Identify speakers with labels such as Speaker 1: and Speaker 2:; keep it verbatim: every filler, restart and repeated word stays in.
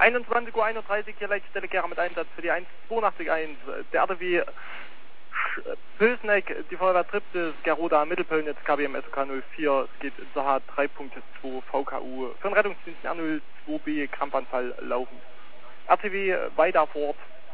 Speaker 1: einundzwanzig Uhr einunddreißig hier Leitstelle Gera mit Einsatz für die eins zweiundachtzig eins. Der R D W Pölsneck, die Feuerwehr Triptis, Geroda, Mittelpölnitz, K B M S O K null vier, es geht Saha drei Punkt zwei, V K U für den Rettungsdienst R null zwei B, Krampfanfall laufend. R T W weiter vor Ort,